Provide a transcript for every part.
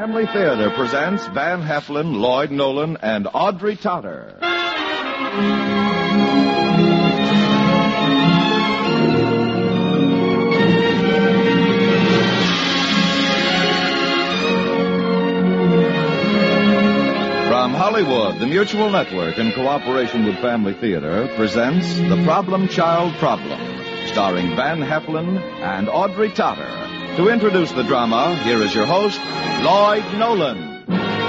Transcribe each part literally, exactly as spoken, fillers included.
Family Theater presents Van Heflin, Lloyd Nolan, and Audrey Totter. From Hollywood, the Mutual Network, in cooperation with Family Theater, presents The Problem Child Problem, starring Van Heflin and Audrey Totter. To introduce the drama, here is your host, Lloyd Nolan.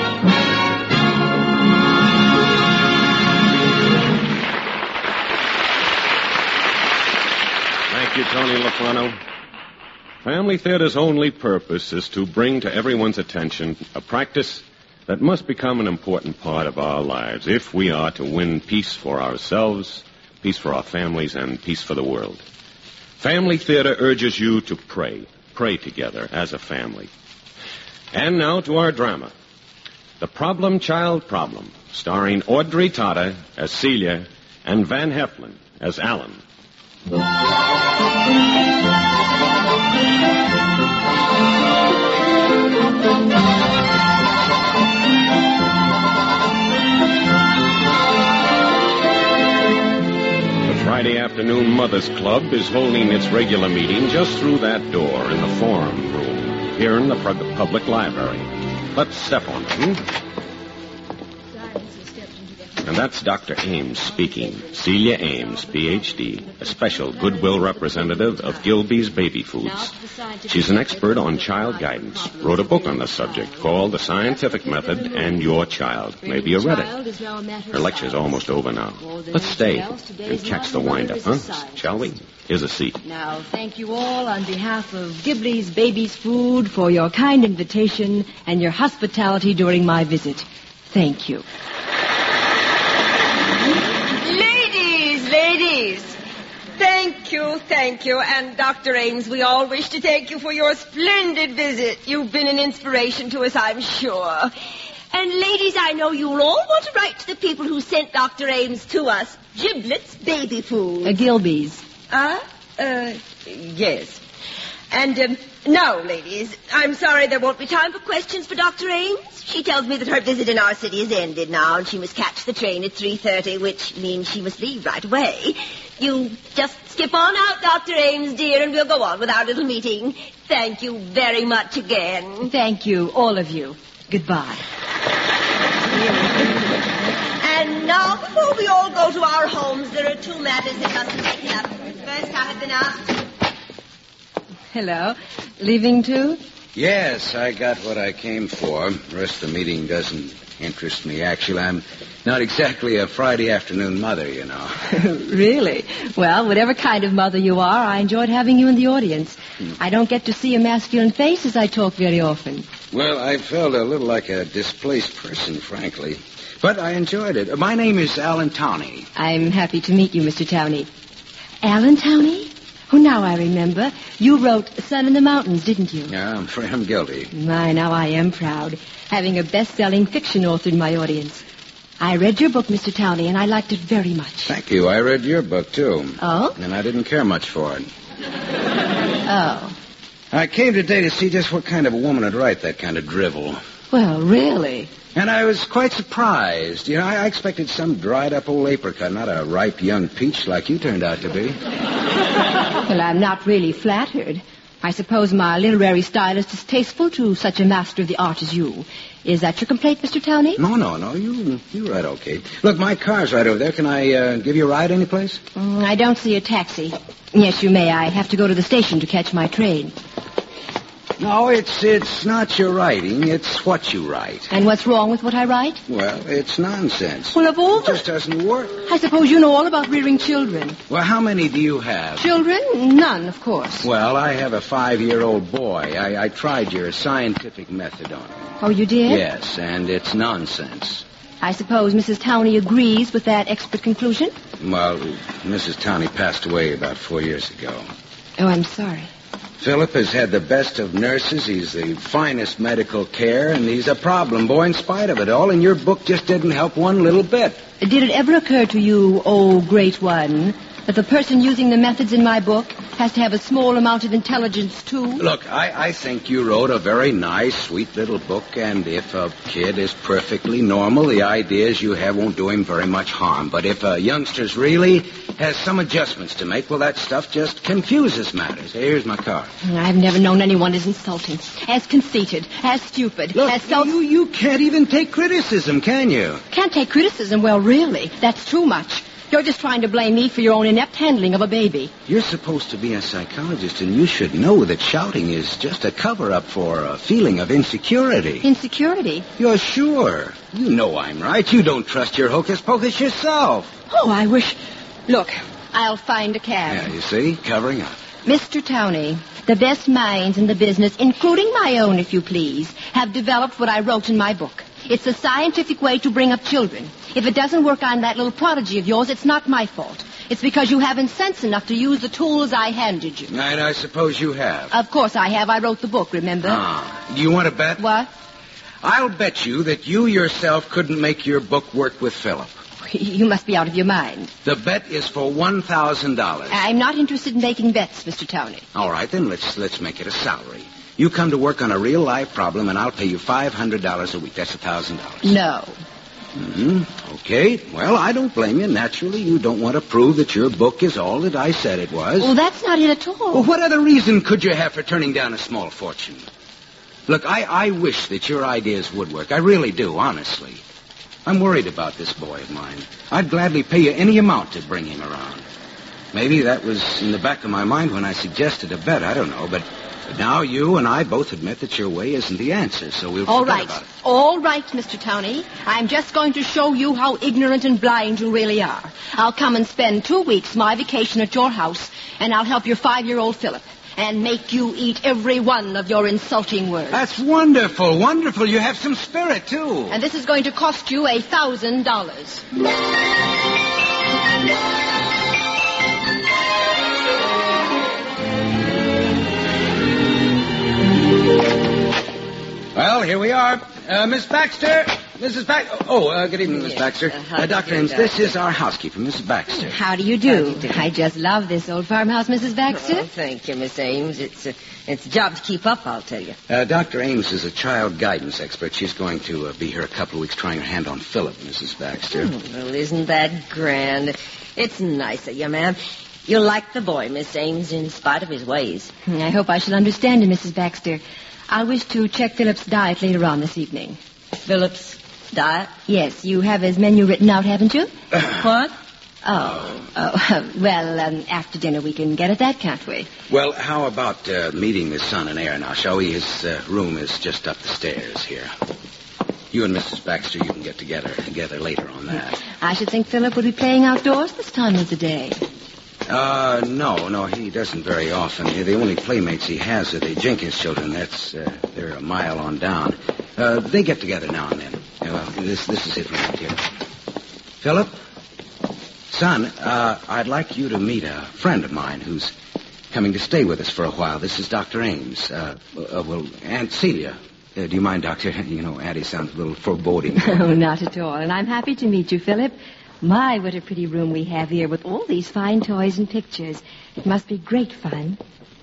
Thank you, Tony Lafano. Family Theater's only purpose is to bring to everyone's attention a practice that must become an important part of our lives if we are to win peace for ourselves, peace for our families, and peace for the world. Family Theater urges you to pray. Pray together as a family. And now to our drama, The Problem Child Problem, starring Audrey Totter as Celia and Van Heflin as Alan. Friday afternoon Mothers Club is holding its regular meeting just through that door in the forum room here in the public library. Let's step on it, hmm? And that's Doctor Ames speaking. Celia Ames, P H D, a special goodwill representative of Gilby's Baby Foods. She's an expert on child guidance. Wrote a book on the subject called The Scientific Method and Your Child. Maybe you read it. Her lecture's almost over now. Let's stay and catch the wind-up, huh? Shall we? Here's a seat. Now, thank you all on behalf of Gilby's Baby's Food for your kind invitation and your hospitality during my visit. Thank you. Thank you, thank you. And Doctor Ames, we all wish to thank you for your splendid visit. You've been an inspiration to us, I'm sure. And ladies, I know you'll all want to write to the people who sent Doctor Ames to us. Giblets Baby Food. Uh, Gilby's. Uh, uh, yes. And, um, now, ladies, I'm sorry there won't be time for questions for Doctor Ames. She tells me that her visit in our city is ended now, and she must catch the train at three thirty, which means she must leave right away. You just skip on out, Doctor Ames, dear, and we'll go on with our little meeting. Thank you very much again. Thank you, all of you. Goodbye. And now, before we all go to our homes, there are two matters that must be taken up. First, I have been asked... Hello. Leaving too? Yes, I got what I came for. The rest of the meeting doesn't interest me. Actually, I'm not exactly a Friday afternoon mother, you know. Really? Well, whatever kind of mother you are, I enjoyed having you in the audience. Hmm. I don't get to see a masculine face as I talk very often. Well, I felt a little like a displaced person, frankly. But I enjoyed it. My name is Alan Towney. I'm happy to meet you, Mister Towney. Alan Towney? Oh, now I remember. You wrote Sun in the Mountains, didn't you? Yeah, I'm afraid I'm guilty. My, now I am proud, having a best-selling fiction author in my audience. I read your book, Mister Towney, and I liked it very much. Thank you. I read your book, too. Oh? And I didn't care much for it. Oh. I came today to see just what kind of a woman would write that kind of drivel. Well, really? And I was quite surprised. You know, I expected some dried-up old apricot, not a ripe young peach like you turned out to be. Well, I'm not really flattered. I suppose my literary style is distasteful to such a master of the art as you. Is that your complaint, Mister Towney? No, no, no. You you write okay. Look, my car's right over there. Can I uh, give you a ride anyplace? Mm, I don't see a taxi. Yes, you may. I have to go to the station to catch my train. No, it's it's not your writing. It's what you write. And what's wrong with what I write? Well, it's nonsense. Well, of all It just doesn't work. I suppose you know all about rearing children. Well, how many do you have? Children? None, of course. Well, I have a five-year-old boy. I, I tried your scientific method on him. Oh, you did? Yes, and it's nonsense. I suppose Missus Towney agrees with that expert conclusion? Well, Missus Towney passed away about four years ago. Oh, I'm sorry. Philip has had the best of nurses. He's the finest medical care, and he's a problem boy in spite of it all, and your book just didn't help one little bit. Did it ever occur to you, oh, great one, that the person using the methods in my book has to have a small amount of intelligence, too. Look, I, I think you wrote a very nice, sweet little book, and if a kid is perfectly normal, the ideas you have won't do him very much harm. But if a youngster's really has some adjustments to make, well, that stuff just confuses matters. Here's my card. I've never known anyone as insulting, as conceited, as stupid, Look, as self... you, you can't even take criticism, can you? Can't take criticism? Well, really, that's too much. You're just trying to blame me for your own inept handling of a baby. You're supposed to be a psychologist, and you should know that shouting is just a cover-up for a feeling of insecurity. Insecurity? You're sure. You know I'm right. You don't trust your hocus-pocus yourself. Oh, I wish... Look, I'll find a cab. Yeah, you see? Covering up. Mister Towney, the best minds in the business, including my own, if you please, have developed what I wrote in my book. It's a scientific way to bring up children. If it doesn't work on that little prodigy of yours, it's not my fault. It's because you haven't sense enough to use the tools I handed you. And I suppose you have. Of course I have. I wrote the book, remember? Ah. Do you want to bet? What? I'll bet you that you yourself couldn't make your book work with Philip. You must be out of your mind. The bet is for one thousand dollars. I'm not interested in making bets, Mister Towney. All right, then let's let's make it a salary. You come to work on a real-life problem, and I'll pay you five hundred dollars a week. That's one thousand dollars. No. Mm-hmm. Okay. Well, I don't blame you. Naturally, you don't want to prove that your book is all that I said it was. Well, that's not it at all. Well, what other reason could you have for turning down a small fortune? Look, I, I wish that your ideas would work. I really do, honestly. I'm worried about this boy of mine. I'd gladly pay you any amount to bring him around. Maybe that was in the back of my mind when I suggested a bet. I don't know, but... But now you and I both admit that your way isn't the answer, so we'll All forget right. about it. All right, Mister Towney. I'm just going to show you how ignorant and blind you really are. I'll come and spend two weeks my vacation at your house, and I'll help your five-year-old Philip and make you eat every one of your insulting words. That's wonderful, wonderful. You have some spirit, too. And this is going to cost you a thousand dollars. Well, here we are. Uh, Miss Baxter. Missus Baxter. Oh, uh, good evening, Miss Yes, Baxter. uh, how Uh, do Doctor you Ames, do, this Doctor? is our housekeeper, Missus Baxter. How do you do? How do you do? I just love this old farmhouse, Missus Baxter. Oh, thank you, Miss Ames. It's a, it's a job to keep up, I'll tell you. Uh, Doctor Ames is a child guidance expert. She's going to uh, be here a couple of weeks trying her hand on Philip, Missus Baxter. Oh, well, isn't that grand? It's nice of you, ma'am. You'll like the boy, Miss Ames, in spite of his ways. I hope I shall understand him, Missus Baxter. I'll wish to check Philip's diet later on this evening. Philip's diet? Yes, you have his menu written out, haven't you? What? Oh, oh, well, um, after dinner we can get at that, can't we? Well, how about uh, meeting his son in air now, shall we? His uh, room is just up the stairs here. You and Missus Baxter, you can get together together later on that. I should think Philip would be playing outdoors this time of the day. Uh, no, no, he doesn't very often. The only playmates he has are the Jenkins children. That's, uh, they're a mile on down. Uh, they get together now and then. Yeah, well, this, this is it right here. Philip? Son, uh, I'd like you to meet a friend of mine who's coming to stay with us for a while. This is Doctor Ames. Uh, uh well, Aunt Celia. Uh, do you mind, Doctor? You know, Auntie sounds a little foreboding. Oh, not at all. And I'm happy to meet you, Philip. My, what a pretty room we have here with all these fine toys and pictures. It must be great fun.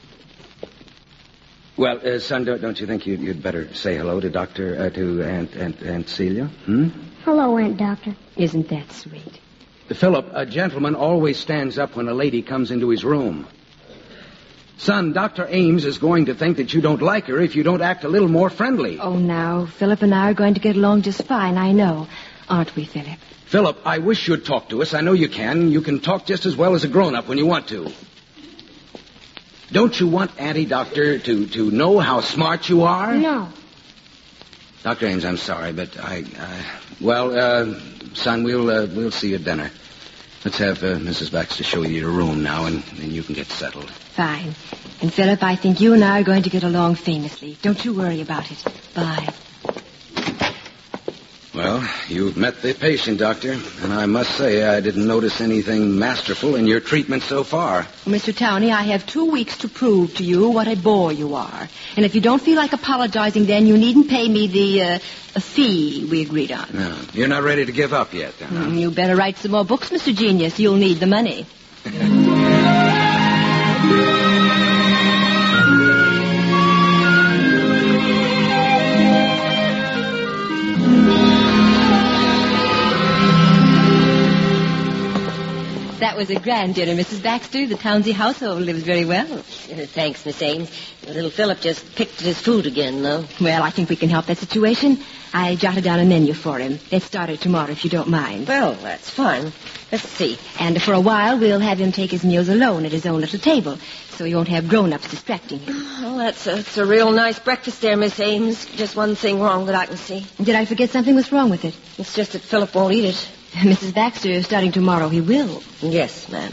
Well, uh, son, don't, don't you think you'd, you'd better say hello to Doctor, uh, to Aunt, Aunt, Aunt Celia? Hmm? Hello, Aunt Doctor. Isn't that sweet? Philip, a gentleman always stands up when a lady comes into his room. Son, Doctor Ames is going to think that you don't like her if you don't act a little more friendly. Oh, now, Philip and I are going to get along just fine, I know. Aren't we, Philip? Philip, I wish you'd talk to us. I know you can. You can talk just as well as a grown-up when you want to. Don't you want Auntie Doctor to, to know how smart you are? No. Doctor Ames, I'm sorry, but I... I well, uh, son, we'll uh, we'll see you at dinner. Let's have uh, Missus Baxter show you your room now, and then you can get settled. Fine. And, Philip, I think you and I are going to get along famously. Don't you worry about it. Bye. Well, you've met the patient, Doctor, and I must say I didn't notice anything masterful in your treatment so far. Mister Towney, I have two weeks to prove to you what a bore you are. And if you don't feel like apologizing, then you needn't pay me the uh, fee we agreed on. No, you're not ready to give up yet, then, huh? Mm, you better write some more books, Mister Genius. You'll need the money. was a grand dinner, Missus Baxter. The Townsend household lives very well. Uh, thanks, Miss Ames. Little Philip just picked at his food again, though. Well, I think we can help that situation. I jotted down a menu for him. Let's start it tomorrow, if you don't mind. Well, that's fine. Let's see. And for a while, we'll have him take his meals alone at his own little table, so he won't have grown-ups distracting him. Well, that's a, that's a real nice breakfast there, Miss Ames. Just one thing wrong that I can see. Did I forget something? What's wrong with it? It's just that Philip won't eat it. Missus Baxter, starting tomorrow, he will. Yes, ma'am.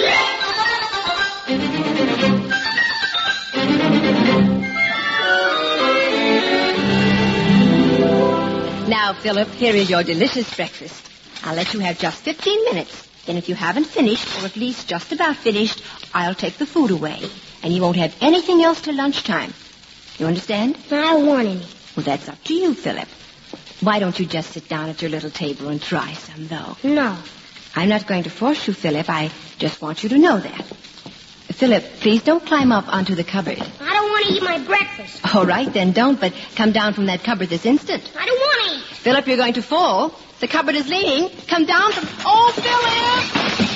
Now, Philip, here is your delicious breakfast. I'll let you have just fifteen minutes. Then if you haven't finished, or at least just about finished, I'll take the food away. And you won't have anything else till lunchtime. You understand? I don't want any. Well, that's up to you, Philip. Why don't you just sit down at your little table and try some, though? No. I'm not going to force you, Philip. I just want you to know that. Philip, please don't climb up onto the cupboard. I don't want to eat my breakfast. All right, then don't, but come down from that cupboard this instant. I don't want to eat. Philip, you're going to fall. The cupboard is leaning. Come down from... Oh, Philip!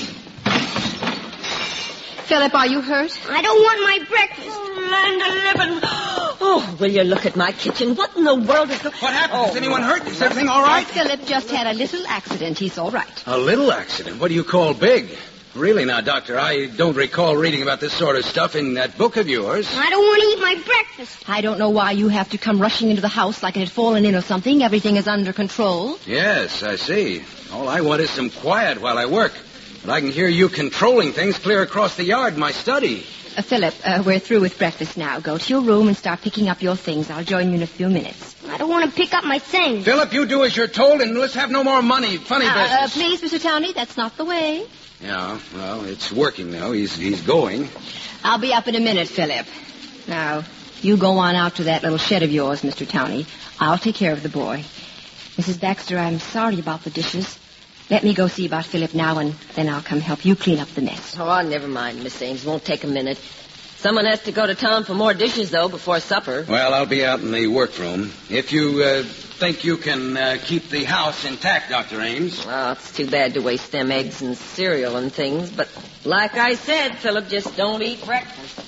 Philip, are you hurt? I don't want my breakfast. Oh, land of living. Oh, will you look at my kitchen? What in the world is going... What happened? Oh, Is anyone hurt? Is everything all right? Philip just had a little accident. He's all right. A little accident? What do you call big? Really now, Doctor, I don't recall reading about this sort of stuff in that book of yours. I don't want to eat my breakfast. I don't know why you have to come rushing into the house like it had fallen in or something. Everything is under control. Yes, I see. All I want is some quiet while I work. But I can hear you controlling things clear across the yard in my study. Uh, Philip, uh, we're through with breakfast now. Go to your room and start picking up your things. I'll join you in a few minutes. I don't want to pick up my things. Philip, you do as you're told, and let's have no more money, funny Uh, uh, business. please, Mister Towney, that's not the way. Yeah, well, it's working now. He's he's going. I'll be up in a minute, Philip. Now, you go on out to that little shed of yours, Mister Towney. I'll take care of the boy. Missus Baxter, I'm sorry about the dishes. Let me go see about Philip now, and then I'll come help you clean up the mess. Oh, never mind, Miss Ames. Won't take a minute. Someone has to go to town for more dishes, though, before supper. Well, I'll be out in the workroom. If you uh, think you can uh, keep the house intact, Doctor Ames. Well, it's too bad to waste them eggs and cereal and things, but like I said, Philip, just don't eat breakfast.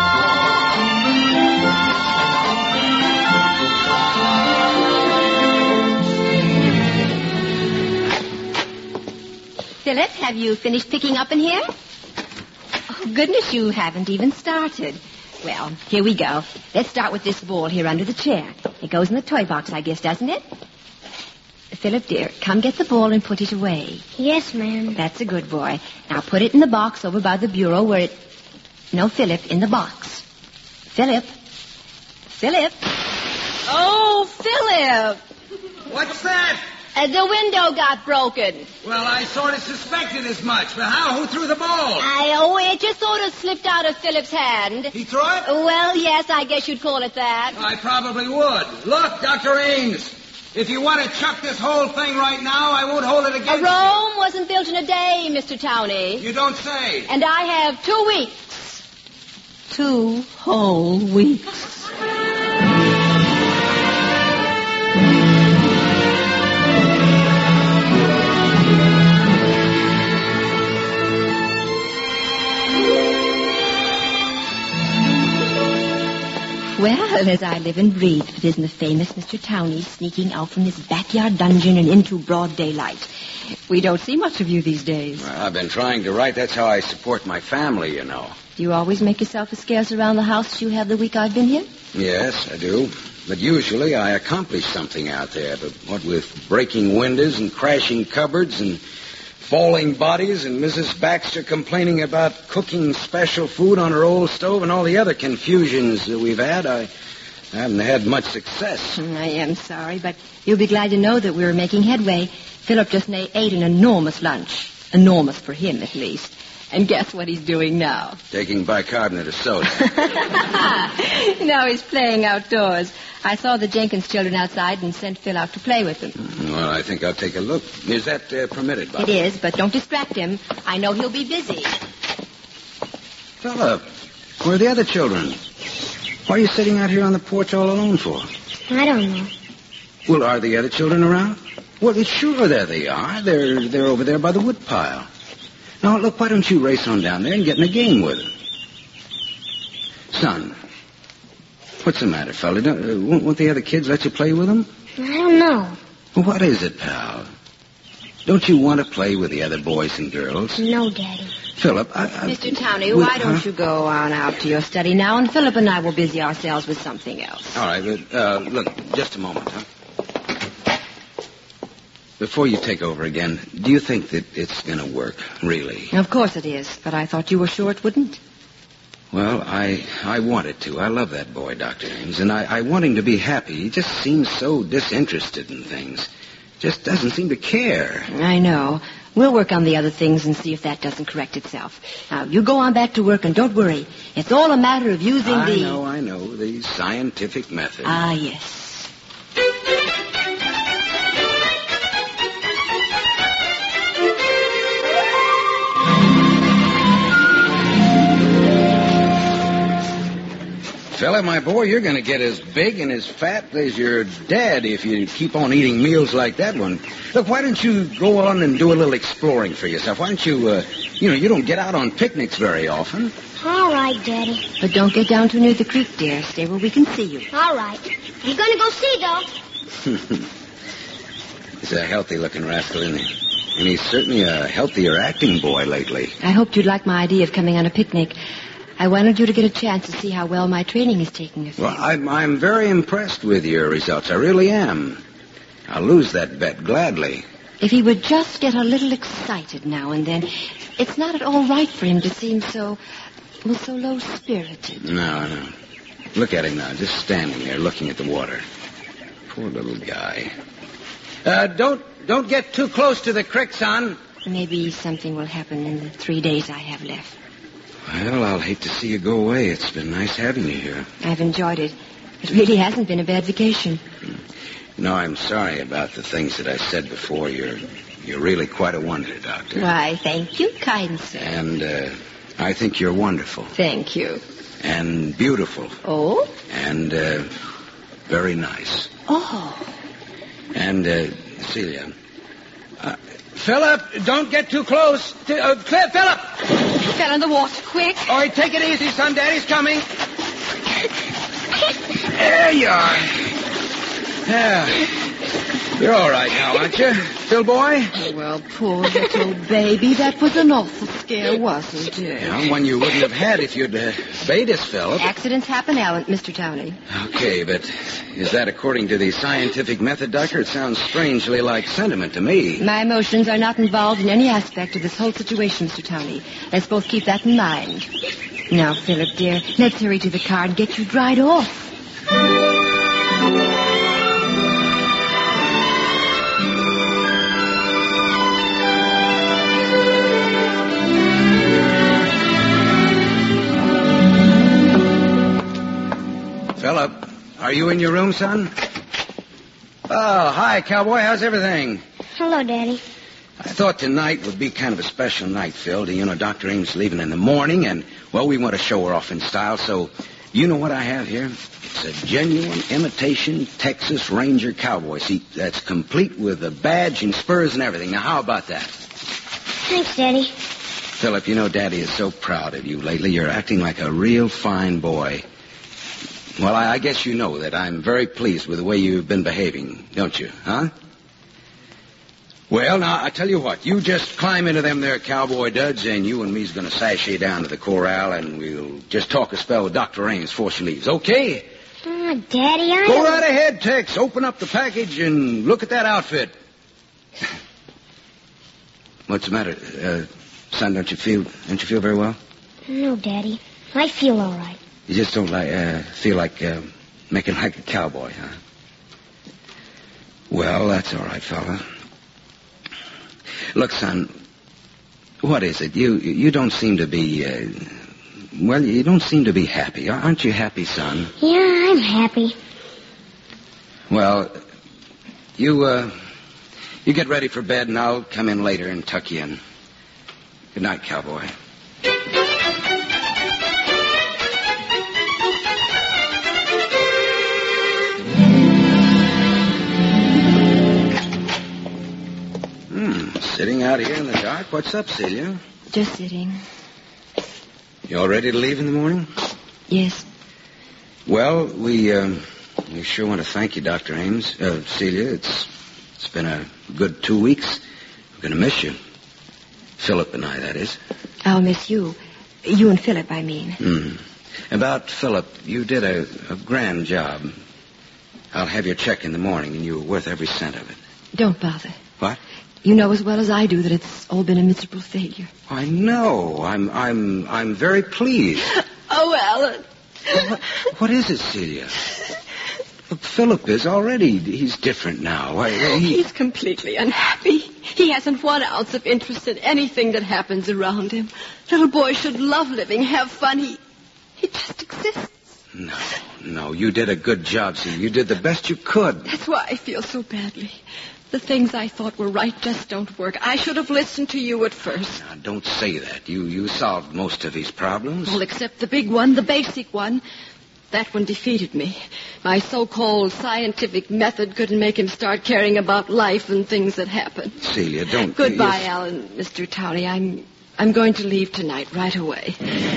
Philip, have you finished picking up in here? Oh, goodness, you haven't even started. Well, here we go. Let's start with this ball here under the chair. It goes in the toy box, I guess, doesn't it? Philip, dear, come get the ball and put it away. Yes, ma'am. That's a good boy. Now put it in the box over by the bureau where it... No, Philip, in the box. Philip. Philip. Oh, Philip. What's that? Uh, the window got broken. Well, I sort of suspected as much. But how? Who threw the ball? I, oh, it just sort of slipped out of Philip's hand. He threw it? Well, yes, I guess you'd call it that. I probably would. Look, Doctor Ames, if you want to chuck this whole thing right now, I won't hold it A against Rome wasn't built in a day, Mister Towney. you. You don't say. And I have two weeks. Two whole weeks. Well, as I live and breathe, if it isn't the famous Mister Towney sneaking out from his backyard dungeon and into broad daylight. We don't see much of you these days. Well, I've been trying to write. That's how I support my family, you know. Do you always make yourself as scarce around the house as you have the week I've been here? Yes, I do. But usually I accomplish something out there. But what with breaking windows and crashing cupboards and falling bodies and Missus Baxter complaining about cooking special food on her old stove and all the other confusions that we've had, I haven't had much success. I am sorry, but you'll be glad to know that we're making headway. Philip just na- ate an enormous lunch. Enormous for him, at least. And guess what he's doing now? Taking bicarbonate of soda. Now he's playing outdoors. I saw the Jenkins children outside and sent Phil out to play with them. Well, I think I'll take a look. Is that uh, permitted, Bob? It is, but don't distract him. I know he'll be busy. Philip, where are the other children? Why are you sitting out here on the porch all alone for? I don't know. Well, are the other children around? Well, sure, there they are. They're they're over there by the wood pile. Now, look, why don't you race on down there and get in a game with him? Son, what's the matter, fella? Don't, uh, won't, won't the other kids let you play with them? I don't know. Well, what is it, pal? Don't you want to play with the other boys and girls? No, Daddy. Philip, I... I Mister Townley, we- why don't huh? you go on out to your study now, and Philip and I will busy ourselves with something else. All right, but, uh, look, just a moment, huh? Before you take over again, do you think that it's going to work, really? Of course it is, but I thought you were sure it wouldn't. Well, I I want it to. I love that boy, Doctor Ames, and I, I want him to be happy. He just seems so disinterested in things. Just doesn't seem to care. I know. We'll work on the other things and see if that doesn't correct itself. Now, you go on back to work and don't worry. It's all a matter of using I the... know, I know, the scientific method. Ah, yes. Fella, my boy, you're going to get as big and as fat as your dad if you keep on eating meals like that one. Look, why don't you go on and do a little exploring for yourself? Why don't you, uh, you know, you don't get out on picnics very often. All right, Daddy. But don't get down too near the creek, dear. Stay where we can see you. All right. I'm going to go see, though. He's a healthy-looking rascal, isn't he? And he's certainly a healthier acting boy lately. I hoped you'd like my idea of coming on a picnic. I wanted you to get a chance to see how well my training is taking effect. Well, I'm, I'm very impressed with your results. I really am. I'll lose that bet gladly. If he would just get a little excited now and then, it's not at all right for him to seem so, well, so low-spirited. No, no. Look at him now, just standing there looking at the water. Poor little guy. Uh, don't, don't get too close to the creek, son. Maybe something will happen in the three days I have left. Well, I'll hate to see you go away. It's been nice having you here. I've enjoyed it. It really hasn't been a bad vacation. No, I'm sorry about the things that I said before. You're you're really quite a wonder, Doctor. Why, thank you, kind sir. And uh, I think you're wonderful. Thank you. And beautiful. Oh? And uh, very nice. Oh. And, uh, Celia. Uh, Philip, don't get too close. To, uh, Philip! You fell in the water, quick. All right, take it easy, son. Daddy's coming. There you are. Yeah. You're all right now, aren't you, Phil boy? Oh, well, poor little baby. That was an awful scare, wasn't it? Yeah, one you wouldn't have had if you'd uh, bait us, Philip. Accidents happen, Alan, Mister Townley. Okay, but is that according to the scientific method, Doctor? It sounds strangely like sentiment to me. My emotions are not involved in any aspect of this whole situation, Mister Townley. Let's both keep that in mind. Now, Philip, dear, let's hurry to the car and get you dried off. Philip, are you in your room, son? Oh, hi, cowboy. How's everything? Hello, Daddy. I thought tonight would be kind of a special night, Phil. You know, Doctor Ames leaving in the morning, and, well, we want to show her off in style, so you know what I have here? It's a genuine imitation Texas Ranger cowboy seat that's complete with a badge and spurs and everything. Now, how about that? Thanks, Daddy. Philip, you know, Daddy is so proud of you lately. You're acting like a real fine boy. Well, I, I guess you know that I'm very pleased with the way you've been behaving, don't you, huh? Well, now, I tell you what. You just climb into them there cowboy duds, and you and me's going to sashay down to the corral, and we'll just talk a spell with Doctor Ames before she leaves, okay? Oh, Daddy, I... Go right ahead, Tex. Open up the package and look at that outfit. What's the matter? Uh, son, don't you feel, don't you feel very well? No, Daddy. I feel all right. You just don't like, uh, feel like uh, making like a cowboy, huh? Well, that's all right, fella. Look, son, what is it? You you don't seem to be, uh, well, you don't seem to be happy. Aren't you happy, son? Yeah, I'm happy. Well, you, uh, you get ready for bed, and I'll come in later and tuck you in. Good night, cowboy. Sitting out here in the dark? What's up, Celia? Just sitting. You all ready to leave in the morning? Yes. Well, we, um, we sure want to thank you, Doctor Ames. Uh, Celia, it's, it's been a good two weeks. We're going to miss you. Philip and I, that is. I'll miss you. You and Philip, I mean. Mm. About Philip, you did a, a grand job. I'll have your check in the morning, and you're worth every cent of it. Don't bother. What? You know as well as I do that it's all been a miserable failure. I know. I'm I'm I'm very pleased. Oh, Alan. What, what is it, Celia? Look, Philip is already. He's different now. Why, he... He's completely unhappy. He hasn't one ounce of interest in anything that happens around him. Little boys should love living, have fun. He, he just exists. No, no, you did a good job, Celia. You did the best you could. That's why I feel so badly. The things I thought were right just don't work. I should have listened to you at first. Now, don't say that. You you solved most of his problems. Well, except the big one, the basic one. That one defeated me. My so-called scientific method couldn't make him start caring about life and things that happen. Celia, don't... Goodbye, yes. Alan, Mister Towney. I'm I'm going to leave tonight, right away.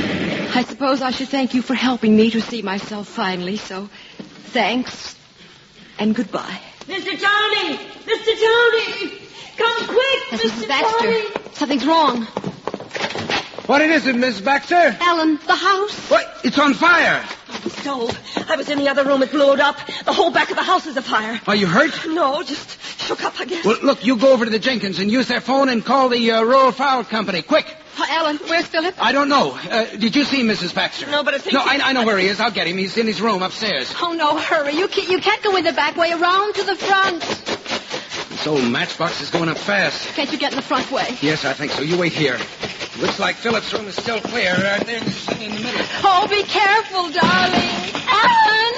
I suppose I should thank you for helping me to see myself finally, so thanks and goodbye. Mister Towney! Mister Towney! Come quick, That's Mister Missus Baxter. Towney! Something's wrong. What is it, Miss Baxter? Alan, the house. What? It's on fire. The stove. I was in the other room. It blew it up. The whole back of the house is afire. Are you hurt? No, just shook up, I guess. Well, look, you go over to the Jenkins and use their phone and call the uh, rural fire company. Quick. Uh, Alan, where's Philip? I don't know. Uh, did you see Missus Baxter? No, but I think... No, he- I, I know where he is. I'll get him. He's in his room upstairs. Oh, no, hurry. You can't, you can't go in the back way. Around to the front. This old matchbox is going up fast. Can't you get in the front way? Yes, I think so. You wait here. Looks like Philip's room is still clear. Uh, there's something in the middle. Oh, be careful, darling. Alan!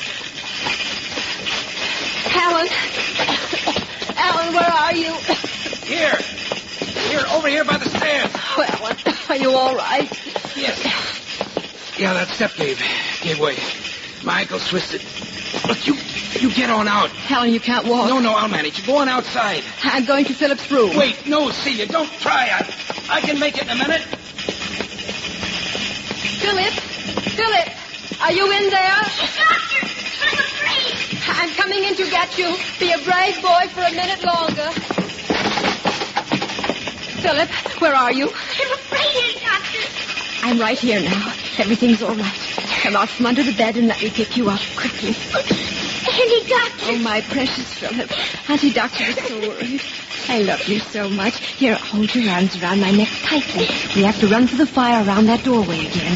Alan! Alan, where are you? Here. Here, over here by the stairs. Oh, Alan, are you all right? Yes. Yeah, that step gave, gave way. My ankle's twisted. Look, you, you get on out. Alan, you can't walk. No, no, I'll manage. Go on outside. I'm going to Philip's room. Wait, no, Celia, don't try. I, I can make it in a minute. Philip! Philip! Are you in there? Doctor, I'm afraid. I'm coming in to get you. Be a brave boy for a minute longer. Philip, where are you? I'm afraid, Doctor. I'm right here now. Everything's all right. Come out from under the bed and let me pick you up quickly. Auntie Doctor. Oh, my precious Philip. Auntie Doctor is so worried. I love you so much. Here, hold your arms around my neck tightly. We have to run for the fire around that doorway again.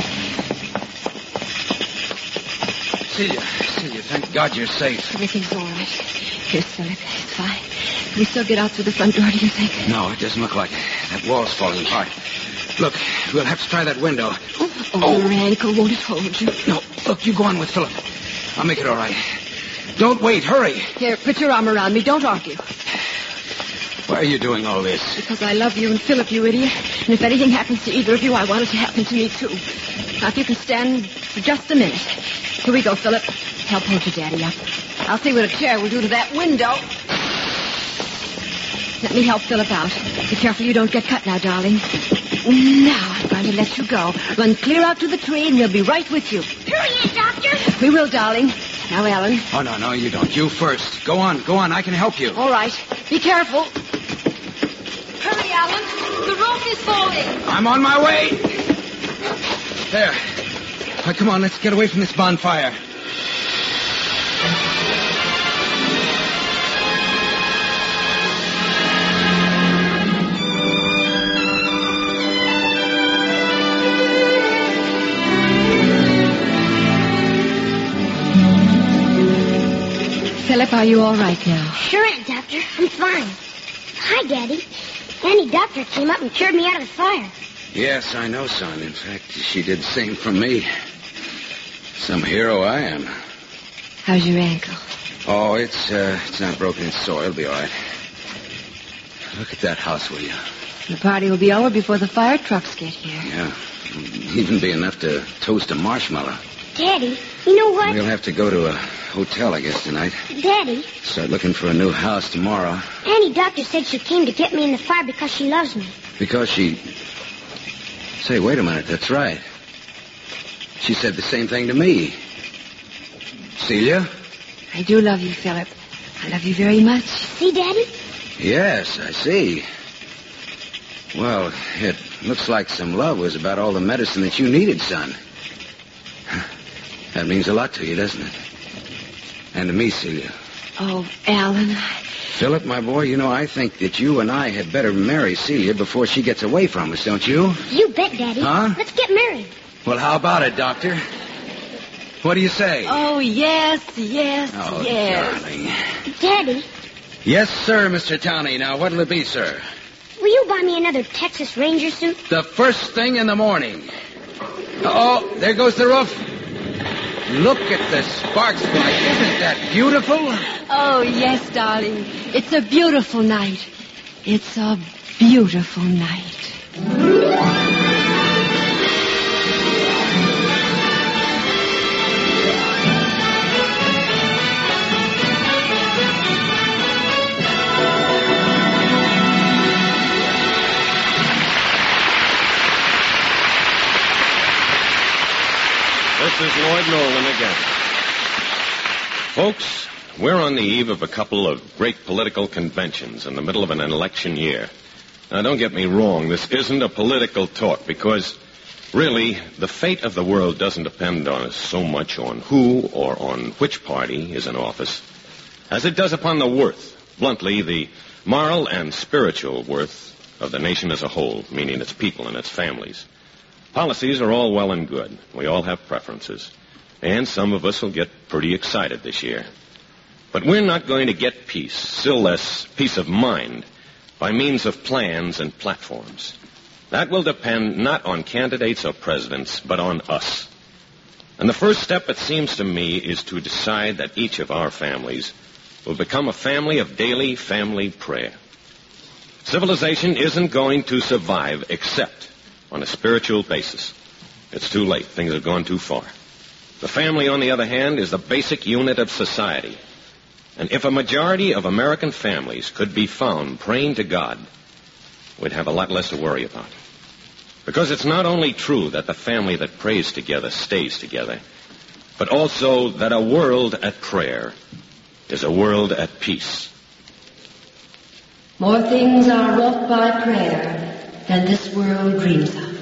Celia, Celia, thank God you're safe. Everything's all right. Here's Philip. It's fine. Can we still get out through the front door, do you think? No, it doesn't look like it. That wall's falling apart. Look, we'll have to try that window. Oh, oh, your ankle. Won't it hold you? No, look, you go on with Philip. I'll make it all right. Don't wait. Hurry. Here, put your arm around me. Don't argue. Why are you doing all this? Because I love you and Philip, you idiot. And if anything happens to either of you, I want it to happen to me, too. Now, if you can stand for just a minute. Here we go, Philip. Help hold your daddy up. I'll see what a chair will do to that window. Let me help Philip out. Be careful you don't get cut now, darling. Now, I'm going to let you go. Run clear out to the tree, and we'll be right with you. Hurry, Doctor. We will, darling. Now, Ellen. Oh, no, no, you don't. You first. Go on, go on. I can help you. All right. Be careful. Hurry, Alan. The roof is falling. I'm on my way. There. All right, come on, let's get away from this bonfire. Philip, are you all right now? Sure am, Doctor. I'm fine. Hi, Daddy. Auntie Doctor came up and cured me out of the fire. Yes, I know, son. In fact, she did the same for me. Some hero I am. How's your ankle? Oh, it's uh, it's not broken. It's sore. It'll be all right. Look at that house, will you? The party will be over before the fire trucks get here. Yeah. Even be enough to toast a marshmallow. Daddy, you know what? We'll have to go to a hotel, I guess, tonight. Daddy, Start looking for a new house tomorrow. Auntie Doctor said she came to get me in the fire because she loves me. Because she... Say, wait a minute. That's right. She said the same thing to me. Celia? I do love you, Philip. I love you very much. See, Daddy? Yes, I see. Well, it looks like some love was about all the medicine that you needed, son. That means a lot to you, doesn't it? And to me, Celia. Oh, Alan. Philip, my boy, you know, I think that you and I had better marry Celia before she gets away from us, don't you? You bet, Daddy. Huh? Let's get married. Well, how about it, Doctor? What do you say? Oh, yes, yes, Oh, yes. darling. Daddy, Yes, sir, Mister Towney. Now, what'll it be, sir? will you buy me another Texas Ranger suit? The first thing in the morning. Oh, there goes the roof. Look at the sparks fly. Isn't that beautiful? Oh, yes, darling. It's a beautiful night. It's a beautiful night. This is Lloyd Nolan again. Folks, we're on the eve of a couple of great political conventions in the middle of an election year. Now, don't get me wrong. This isn't a political talk because, really, the fate of the world doesn't depend on so much on who or on which party is in office as it does upon the worth, bluntly, the moral and spiritual worth of the nation as a whole, meaning its people and its families. Policies are all well and good. We all have preferences. And some of us will get pretty excited this year. But we're not going to get peace, still less peace of mind, by means of plans and platforms. That will depend not on candidates or presidents, but on us. And the first step, it seems to me, is to decide that each of our families will become a family of daily family prayer. Civilization isn't going to survive except on a spiritual basis. It's too late. Things have gone too far. The family, on the other hand, is the basic unit of society. And if a majority of American families could be found praying to God, we'd have a lot less to worry about. Because it's not only true that the family that prays together stays together, but also that a world at prayer is a world at peace. More things are wrought by prayer than this world dreams of.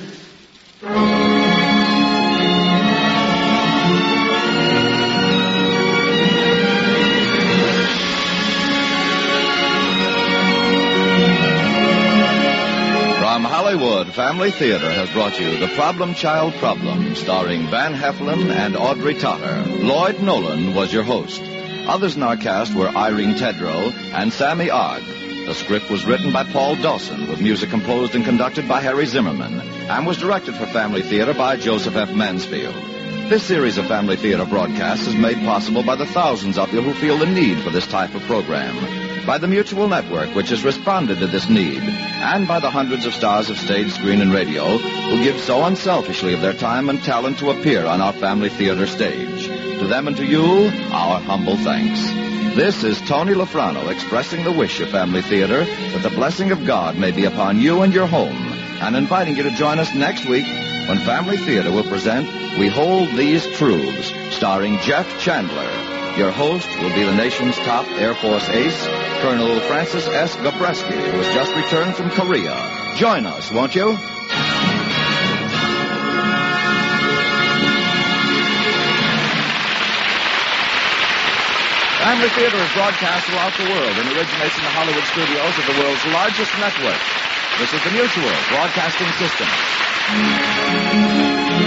From Hollywood, Family Theater has brought you The Problem Child Problem, starring Van Heflin and Audrey Totter. Lloyd Nolan was your host. Others in our cast were Irene Tedrow and Sammy Ogg. The script was written by Paul Dawson, with music composed and conducted by Harry Zimmerman, and was directed for Family Theater by Joseph F. Mansfield. This series of Family Theater broadcasts is made possible by the thousands of you who feel the need for this type of program, by the Mutual Network, which has responded to this need, and by the hundreds of stars of stage, screen, and radio who give so unselfishly of their time and talent to appear on our Family Theater stage. To them and to you, our humble thanks. This is Tony Lafrano expressing the wish of Family Theater that the blessing of God may be upon you and your home, and inviting you to join us next week when Family Theater will present We Hold These Truths, starring Jeff Chandler. Your host will be the nation's top Air Force ace, Colonel Francis S. Gabreski, who has just returned from Korea. Join us, won't you? Family Theater is broadcast throughout the world and originates in the Hollywood studios of the world's largest network. This is the Mutual Broadcasting System.